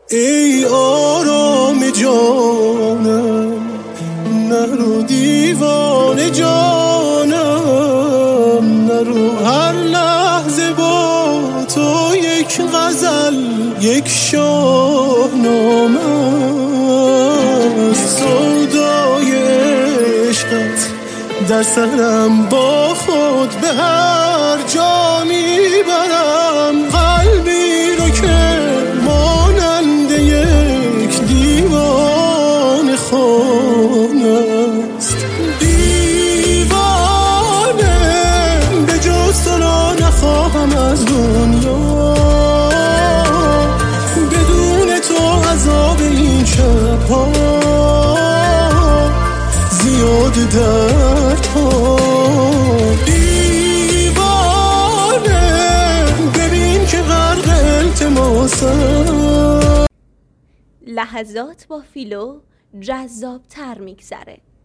ای آرام جانم، نرو دیوانه جانم، نرو هر لحظه با تو یک غزل یک شاهنامه است. سودای عشقت در سرم با خود به هر جا میبرم، قلبی رو که مانند یک دیوانه خانه است. دیوانه به جز تو را نخواهم از دنیا، بدون تو عذاب این شبها زیاد دردها. دیوانه ببین که غرق التماسم. لحظات با فیلو جذاب‌تر میگذره.